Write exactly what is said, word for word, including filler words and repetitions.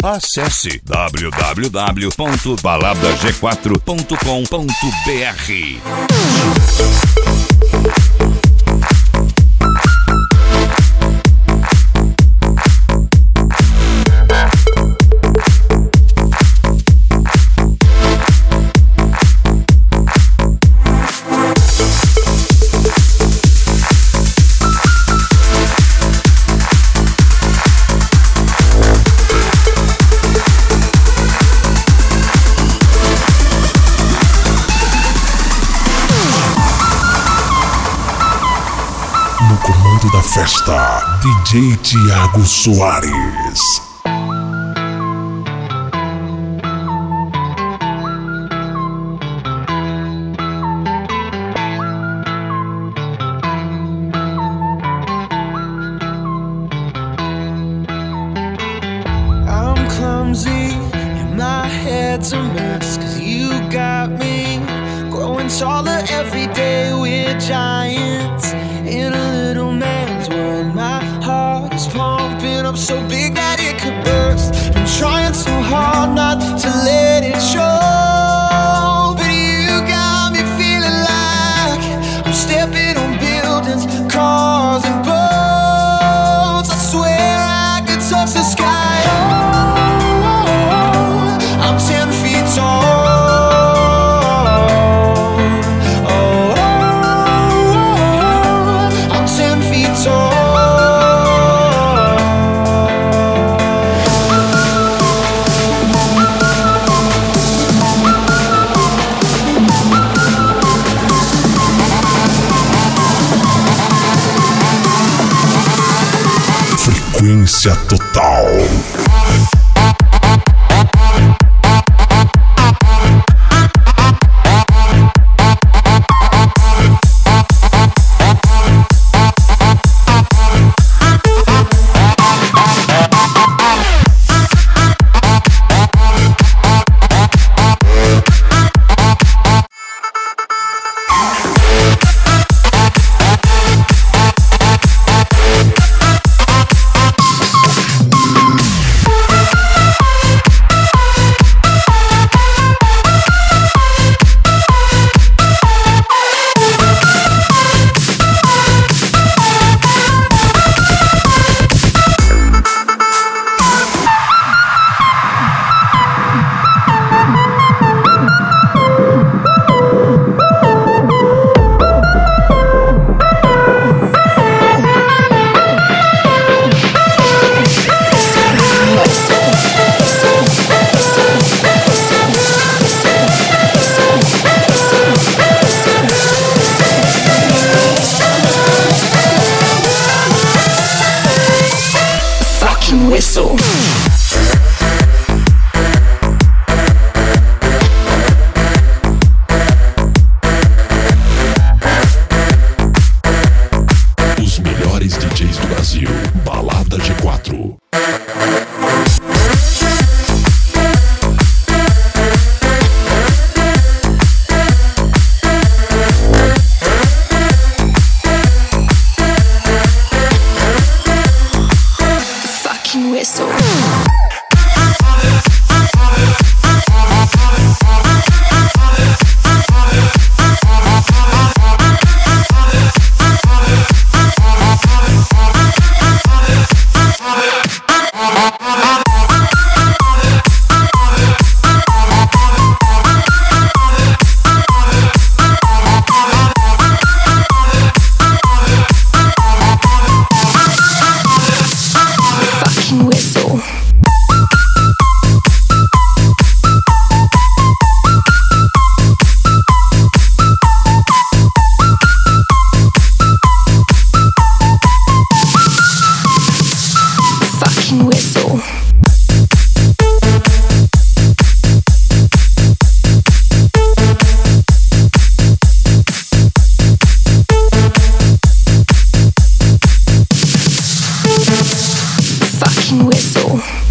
Acesse w w w ponto balada g quatro ponto com ponto b r. Da festa, D J Thiago Soares. I'm clumsy and my head's a mess, 'cause you got me growing taller every day. We're giants in a little man's world. My heart is pumping up so big that it could burst. I'm trying so hard not to let it show, but you got me feeling like I'm stepping on buildings, cars and boats. I swear I could touch the sky. Oh, I'm ten feet tall. Frequência total. Whistle. Os melhores D Js do Brasil. Balada G quatro. Whistle. Fucking whistle.